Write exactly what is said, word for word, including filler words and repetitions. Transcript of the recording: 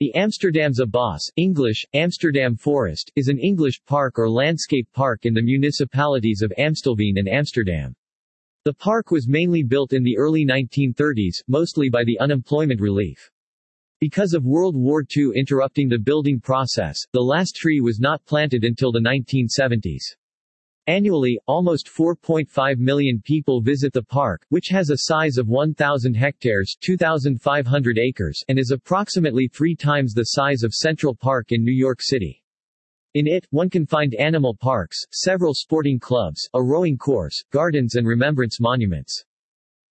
The Amsterdamse Bos, English, Amsterdam Forest, is an English park or landscape park in the municipalities of Amstelveen and Amsterdam. The park was mainly built in the early nineteen thirties, mostly by the unemployment relief. Because of World War Two interrupting the building process, the last tree was not planted until the nineteen seventies. Annually, almost four point five million people visit the park, which has a size of one thousand hectares two thousand five hundred acres and is approximately three times the size of Central Park in New York City. In it, one can find animal parks, several sporting clubs, a rowing course, gardens and remembrance monuments.